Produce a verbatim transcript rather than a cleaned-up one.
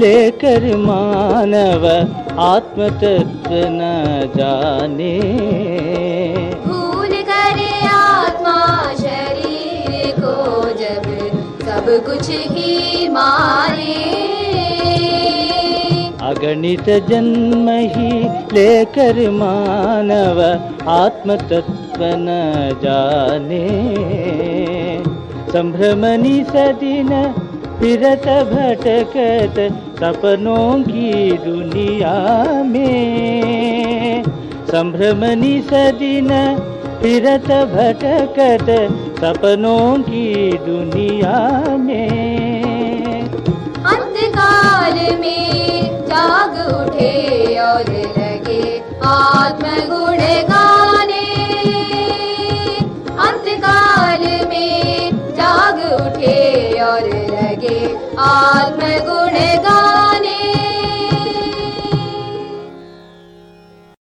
लेकर मानव आत्म तत्व न जाने। भूल करे आत्मा शरीर को जब सब कुछ ही मारे। अगणित जन्म ही लेकर मानव आत्म तत्व न जाने। संभ्रमनि सदिन फिरत भटकत सपनों की दुनिया में। संभ्रमनि सदिन फिरत भटकत सपनों की दुनिया में। अंधकार में जाग उठे और लगे आत्म गुण गाने। अंधकार में जाग उठे और लगे आत्म गुण गाने।